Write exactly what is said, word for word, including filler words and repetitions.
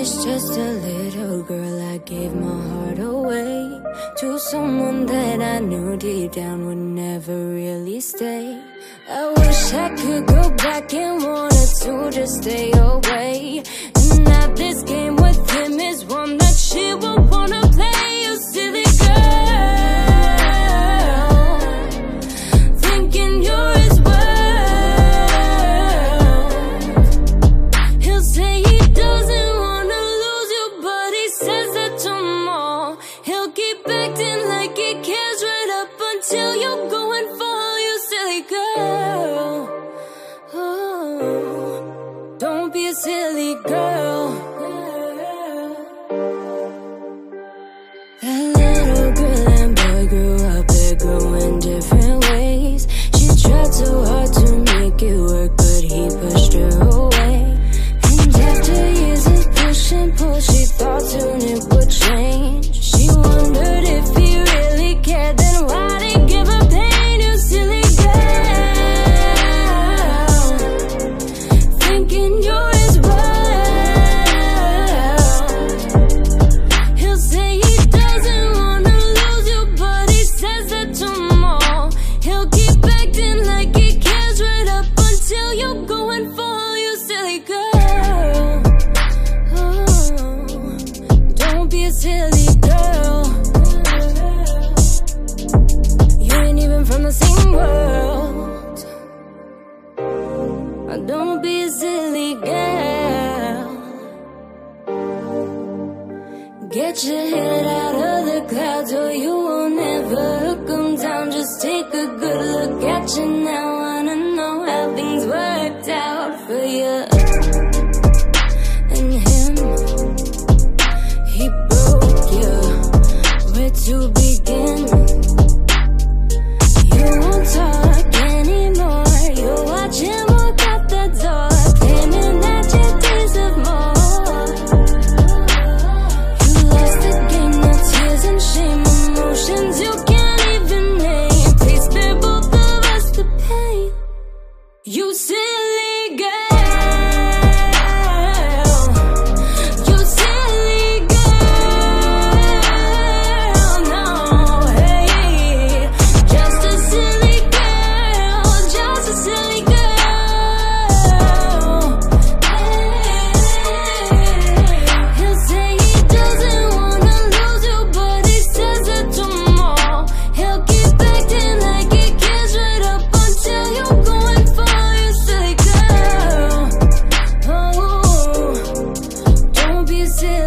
was just a little girl, I gave my heart away to someone that I knew deep down would never really stay. I wish I could go back and wanted to just stay away. And now this game with him is one that she won't wanna play. You silly girl, thinking you're his world. He'll say he doesn't wanna lose you, but he says that tomorrow. He'll keep acting like he cares right up until you go and fall, you silly girl. Oh, don't be a silly girl. That little girl and boy grew up, they grew in different ways. She tried so hard to make it work, but he pushed her away. And after years of push and pull, she thought soon it would change. She wondered if he really cared, then why'd he give her pain, you silly girl, thinking you're his world. He'll say he doesn't wanna lose you, but he says that tomorrow. He'll keep acting like he cares right up until you go and fall, you silly girl. Oh, don't be a silly girl. You ain't even from the same world. Oh, don't be a silly girl. Get your head out of the clouds or you will never come down. Just take a good look at you now. Wanna know how things worked out for you and him. He broke you. Where to begin? You won't talk anymore. You watch him walk out the door, claiming that you deserve more. You lost the game, no tears and shame, emotions you can't even name. Please spare both of us the pain, you silly girl. You silly girl. No, hey, just a silly girl, just a silly girl. He'll say he doesn't wanna lose you, but he says it tomorrow. He'll keep acting like he cares right up until you go and fall, you silly girl. Oh, don't be a silly